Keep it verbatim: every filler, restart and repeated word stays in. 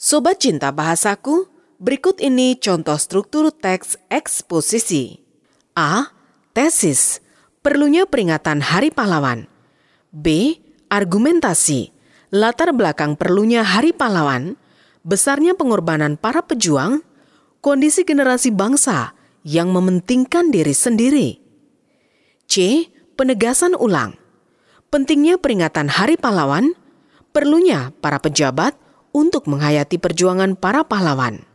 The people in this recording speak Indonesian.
Sobat Cinta Bahasaku, berikut ini contoh struktur teks eksposisi. A. Tesis, perlunya peringatan Hari Pahlawan. B. Argumentasi, latar belakang perlunya Hari Pahlawan, besarnya pengorbanan para pejuang, kondisi generasi bangsa yang mementingkan diri sendiri. C. Penegasan ulang, pentingnya peringatan Hari Pahlawan, perlunya para pejabat untuk menghayati perjuangan para pahlawan.